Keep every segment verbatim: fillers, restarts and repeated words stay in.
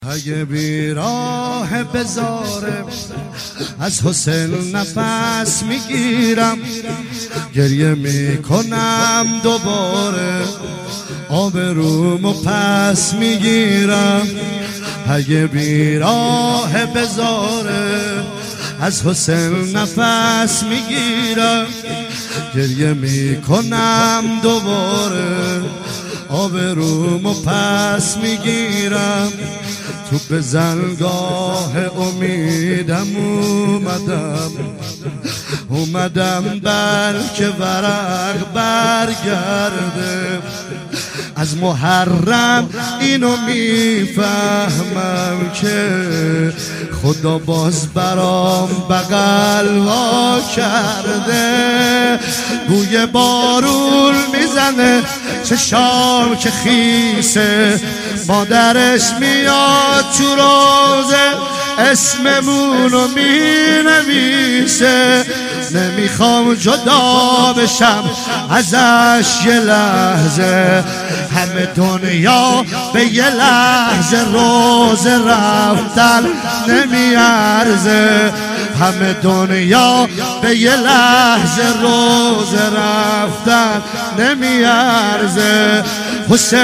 اگه بیراه بذاره از حسین نفس میگیرم، گریه میکنم دوباره آبرومو پس میگیرم. اگه بیراه بذاره از حسین نفس میگیرم، گریه میکنم دوباره آبرومو پس میگیرم. تو به زنگاه امیدم اومدم اومدم بلکه ورق برگرده. از محرم اینو میفهمم که خدا باز برام بغل وا کرده. بوی بارون میزنه چشام که خیسه، مادرش میاد تو روزه اسممونو مینویسه. نمیخوام جدا بشم ازش یه لحظه، همه دنیا به یه لحظه روز رفتن نمیارزه. همه دنیا به یه لحظه روز رفتن نمیارزه. حسین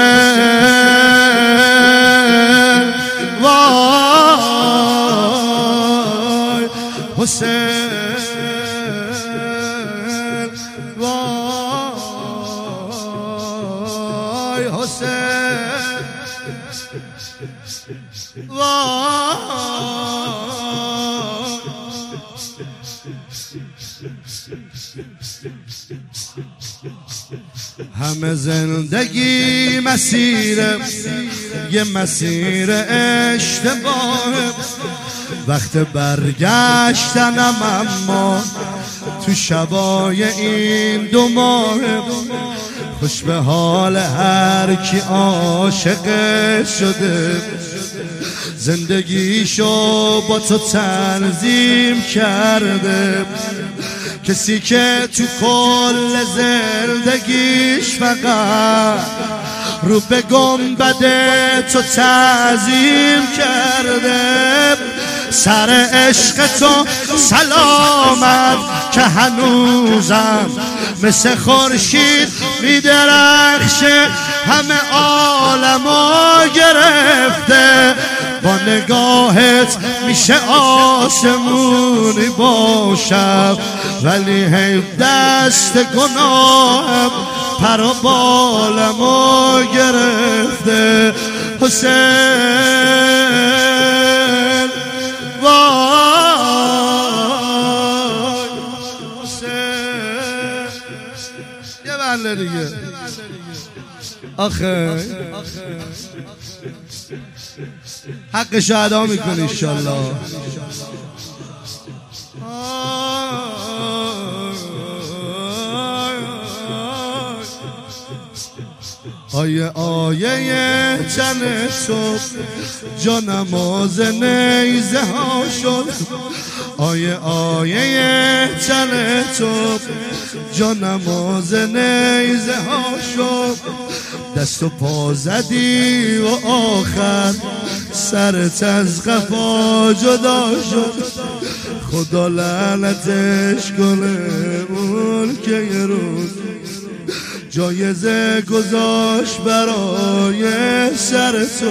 وای حسین وای حسین وای. همه زندگی مسیره، یه مسیر اشتباهه. وقت برگشتنم اما تو شبای این دو ماهه. خوش به حال هر کی عاشق شده، زندگیشو با تو تنظیم کرده. کسی که تو کل زندگیش فقط رو به گنبد تو تعظیم کرده. سر عشق تو سلامت که هنوزم مثل خورشید میدرخشه، همه عالمو گرفته. با نگاهت میشه آسمونی باشم، ولی هی دست گناهم پر و بالمو گرفته. حسین وای حسین. یه بله دیگه آخه حقش ادا میکنی انشالله. آیه آیه تن تو جا نماز نیزه ها شد. آیه آیه تن تو جا نماز نیزه ها شد. دست و پا زدی و آخر سرت از قفا جدا شد. خدا لعنتش کنه اون که یه روز جایزه گذاشت برای سر تو.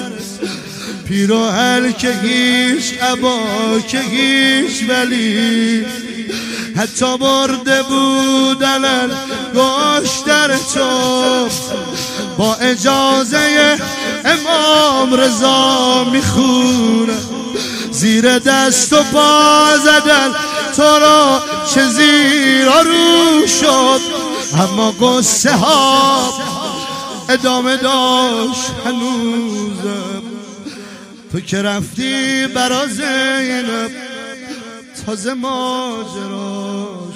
پیراهن که هیچ، عبا که هیچ، ولی حتی برده بودن گاشتر تو. با اجازه امام رضا میخونه زیر دست و پا زدن تو را چه زیر رو شد. اما قصه ها ادامه داشت هنوزم. تو که رفتی برا زینب تازه ماجرا